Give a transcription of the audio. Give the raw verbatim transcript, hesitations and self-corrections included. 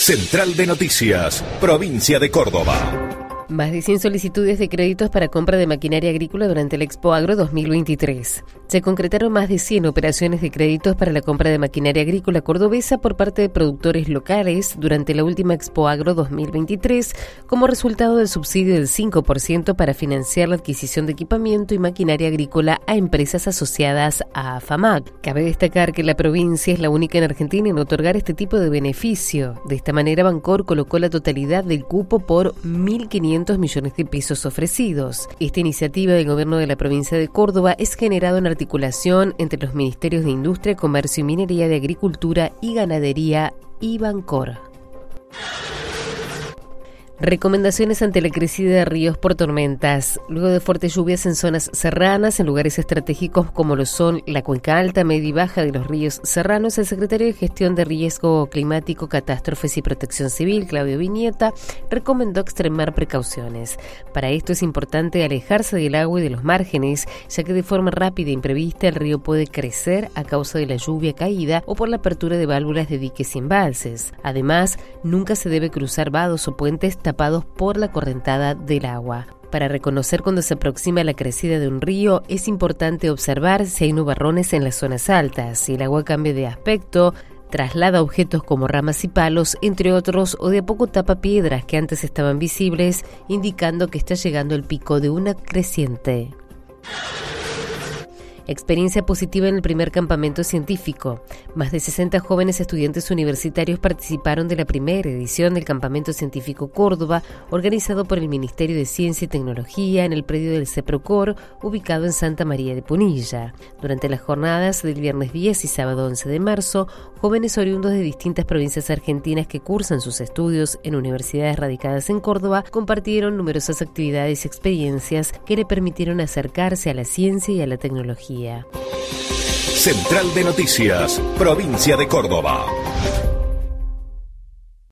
Central de Noticias, Provincia de Córdoba. Más de cien solicitudes de créditos para compra de maquinaria agrícola durante el Expo Agro dos mil veintitrés. Se concretaron más de cien operaciones de créditos para la compra de maquinaria agrícola cordobesa por parte de productores locales durante la última Expo Agro dos mil veintitrés, como resultado del subsidio del cinco por ciento para financiar la adquisición de equipamiento y maquinaria agrícola a empresas asociadas a AFAMAC. Cabe destacar que la provincia es la única en Argentina en otorgar este tipo de beneficio. De esta manera, Bancor colocó la totalidad del cupo por mil quinientos millones de pesos ofrecidos. Esta iniciativa del gobierno de la provincia de Córdoba es generada en articulación entre los ministerios de Industria, Comercio y Minería, de Agricultura y Ganadería y Bancor. Recomendaciones ante la crecida de ríos por tormentas. Luego de fuertes lluvias en zonas serranas, en lugares estratégicos como lo son la cuenca alta, media y baja de los ríos serranos, el secretario de Gestión de Riesgo Climático, Catástrofes y Protección Civil, Claudio Viñeta, recomendó extremar precauciones. Para esto es importante alejarse del agua y de los márgenes, ya que de forma rápida e imprevista el río puede crecer a causa de la lluvia caída o por la apertura de válvulas de diques y embalses. Además, nunca se debe cruzar vados o puentes tapados por la correntada del agua. Para reconocer cuando se aproxima la crecida de un río, es importante observar si hay nubarrones en las zonas altas, si el agua cambia de aspecto, traslada objetos como ramas y palos, entre otros, o de a poco tapa piedras que antes estaban visibles, indicando que está llegando el pico de una creciente. Experiencia positiva en el primer campamento científico. Más de sesenta jóvenes estudiantes universitarios participaron de la primera edición del Campamento Científico Córdoba, organizado por el Ministerio de Ciencia y Tecnología en el predio del CEPROCOR, ubicado en Santa María de Punilla. Durante las jornadas del viernes diez y sábado once de marzo, jóvenes oriundos de distintas provincias argentinas que cursan sus estudios en universidades radicadas en Córdoba compartieron numerosas actividades y experiencias que le permitieron acercarse a la ciencia y a la tecnología. Central de Noticias, Provincia de Córdoba.